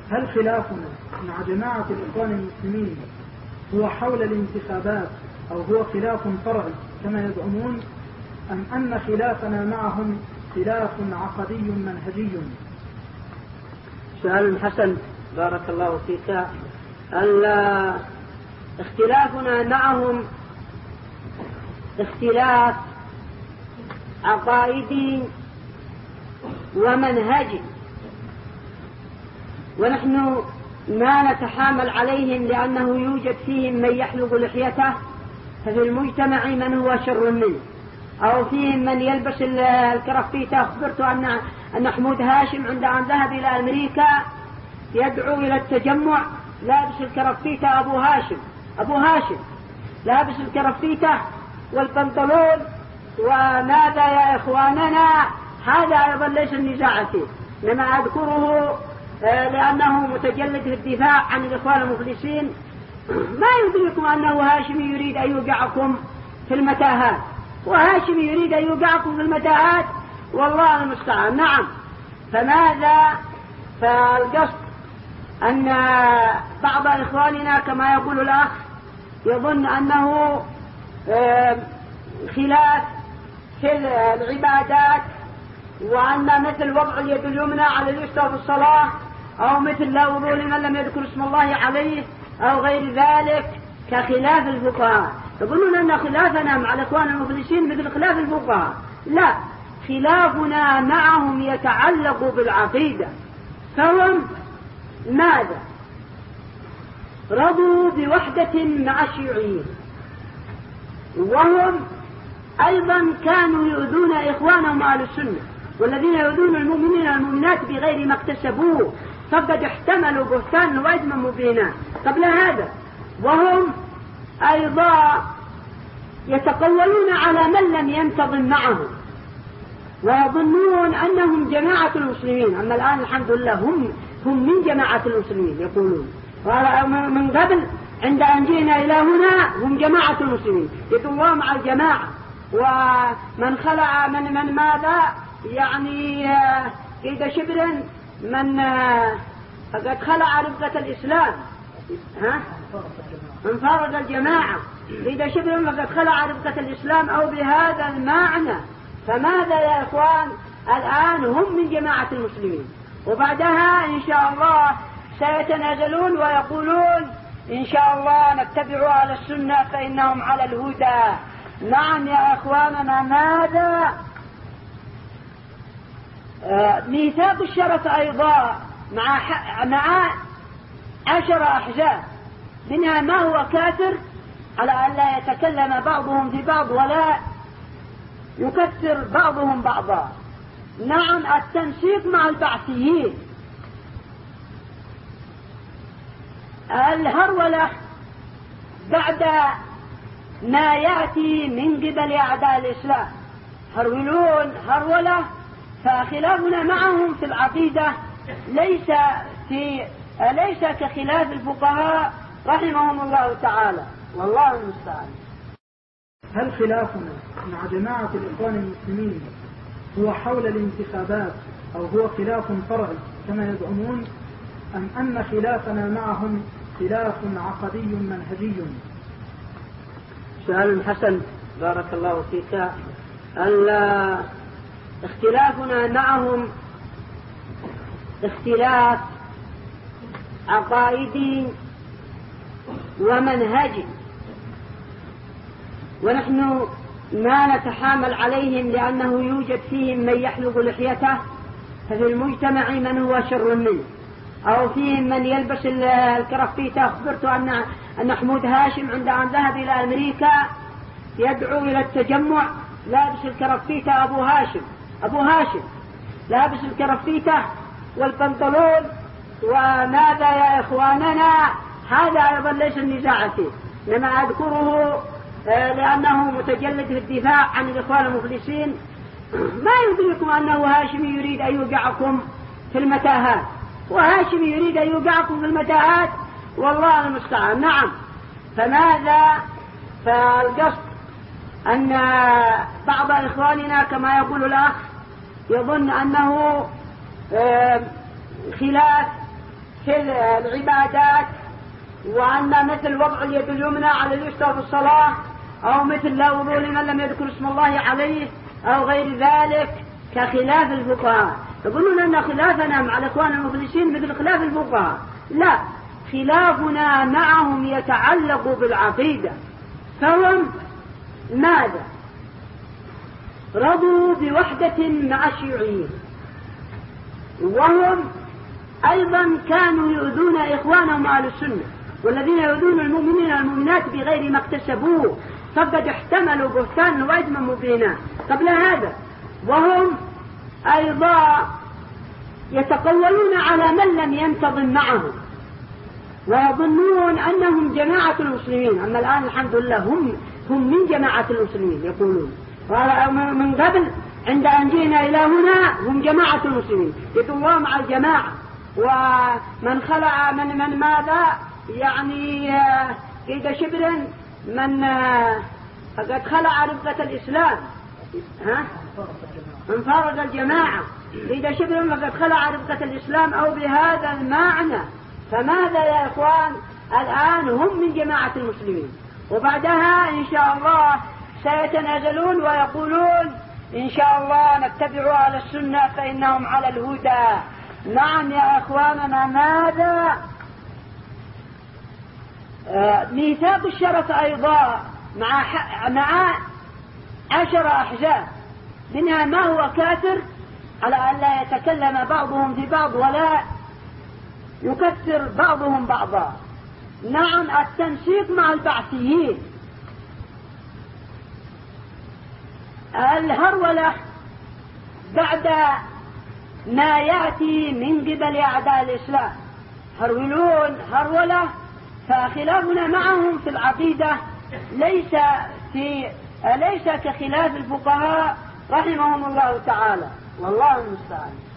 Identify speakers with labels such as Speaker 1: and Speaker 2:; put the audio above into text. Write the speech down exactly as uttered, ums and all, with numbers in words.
Speaker 1: هل خلافنا مع جماعة الإخوان المسلمين هو حول الانتخابات أو هو خلاف فرعي كما يزعمون، أم أن خلافنا معهم خلاف عقدي منهجي؟
Speaker 2: سؤال حسن بارك الله فيك. اختلافنا معهم اختلاف عقائدي ومنهجي، ونحن ما نتحامل عليهم لأنه يوجد فيهم من يحلق لحيته، ففي المجتمع من هو شر منه، أو فيهم من يلبس الكرافيته. أخبرت أن أن حمود هاشم عند أن ذهب إلى أمريكا يدعو إلى التجمع لابس الكرافيته، أبو هاشم أبو هاشم لابس الكرافيته والبنطلون. وماذا يا إخواننا؟ هذا أيضا ليس النزاع فيه، لما أذكره لأنه متجلد في الدفاع عن الإخوان المفلسين. ما يدركم أنه هاشمي يريد أن يوقعكم في المتاهات، وهاشمي يريد أن يوقعكم في المتاهات، والله المستعان. نعم. فماذا؟ فالقصد أن بعض إخواننا كما يقول الأخ يظن أنه خلاف في العبادات، وأن مثل وضع اليد اليمنى على اليسرى في الصلاة، أو مثل لا وضوء لمن لم يذكر اسم الله عليه، أو غير ذلك كخلاف الفقهاء. يقولون أن خلافنا مع الإخوان المفلسين مثل خلاف الفقهاء. لا، خلافنا معهم يتعلق بالعقيدة. فهم ماذا؟ رضوا بوحدة مع الشيوعيين، وهم أيضا كانوا يؤذون إخوانهم أهل السنة، والذين يؤذون المؤمنين والمؤمنات بغير ما اكتسبوه فقد احتملوا بهتانا وإثما مبينا قبل هذا. وهم أيضا يتقولون على من لم ينتظم معهم، ويظنون أنهم جماعة المسلمين. أما الآن الحمد لله هم هم من جماعة المسلمين يقولون، ومن قبل عند أن جئنا إلى هنا هم جماعة المسلمين، يدعون مع الجماعة. ومن خلع من من ماذا يعني قيد شبر من فقد خلع رفقة الإسلام، ها من فارق الجماعة قيد شبر فقد خلع رفقة الإسلام، أو بهذا المعنى. فماذا يا إخوان؟ الآن هم من جماعة المسلمين، وبعدها إن شاء الله سيتنازلون ويقولون إن شاء الله نتبع على السنة فإنهم على الهدى. نعم يا إخواننا. ماذا؟ آه ميثاق الشرف أيضا مع مع عشر أحزاب، منها ما هو كافر على أن لا يتكلم بعضهم في بعض ولا يكثر بعضهم بعضا. نعم. التنسيق مع البعثيين، الهرولة بعد ما يأتي من قبل أعداء الإسلام، هرولون هرولة. فخلافنا معهم في العقيدة ليس في ليس كخلاف الفقهاء رحمهم الله تعالى، والله المستعان.
Speaker 1: هل خلافنا مع جماعة الإخوان المسلمين هو حول الانتخابات أو هو خلاف فرعي كما يزعمون، أم أن خلافنا معهم خلاف عقدي منهجي؟
Speaker 2: سؤال حسن بارك الله فيك. اختلافنا معهم اختلاف عقائدي ومنهجي، ونحن ما نتحامل عليهم لأنه يوجد فيهم من يحلق لحيته، ففي المجتمع من هو شر منه، أو فيهم من يلبس الكرافيته. أخبرت أن أن حمود هاشم عند أن ذهب إلى أمريكا يدعو إلى التجمع لابس الكرافيته، أبو هاشم أبو هاشم لابس الكرافيته والبنطلون. وماذا يا إخواننا؟ هذا أيضا ليس النزاع فيه، لما أذكره لأنه متجلد في الدفاع عن الإخوان المفلسين. ما يدركم أنه هاشمي يريد أن يوقعكم في المتاهات، وهاشمي يريد أن يوقعكم في المتاهات، والله المستعان. نعم. فماذا؟ فالقصد أن بعض إخواننا كما يقول الأخ يظن أنه خلاف في العبادات، وأن مثل وضع اليد اليمنى على اليسرى في الصلاة، أو مثل لا وضوء لمن لم يذكر اسم الله عليه، أو غير ذلك كخلاف الفقهاء. يقولون أن خلافنا مع الإخوان المفلسين مثل خلاف الفقهاء. لا، خلافنا معهم يتعلق بالعقيدة. فهم ماذا؟ رضوا بوحدة مع الشيوعيين، وهم أيضا كانوا يؤذون إخوانهم أهل السنة، والذين يؤذون المؤمنين والمؤمنات بغير ما اكتسبوه فقد احتملوا بهتان وإثما مبينا قبل هذا. وهم أيضا يتقولون على من لم ينتظم معهم، ويظنون أنهم جماعة المسلمين. أما الآن الحمد لله هم هم من جماعة المسلمين يقولون، من قبل عند أن جئنا إلى هنا هم جماعة المسلمين، يدورون مع الجماعة. ومن خلع من من ماذا يعني قيد شبر من قد خلع رفقة الإسلام، ها من فارق الجماعة قيد شبر فقد خلع رفقة الإسلام، أو بهذا المعنى. فماذا يا إخوان؟ الآن هم من جماعة المسلمين، وبعدها إن شاء الله سيتنازلون ويقولون إن شاء الله نتبع على السنة فإنهم على الهدى. نعم يا إخواننا، ماذا؟ آه ميثاق الشرف أيضا مع مع عشر أحزاب، منها ما هو كافر على أن لا يتكلم بعضهم في بعض ولا يكثر بعضهم بعضا. نعم، التنسيق مع البعثيين، الهرولة بعد ما يأتي من قبل أعداء الإسلام، هرولون هرولة. فخلافنا معهم في العقيدة ليس في ليس كخلاف الفقهاء رحمهم الله تعالى، والله المستعان.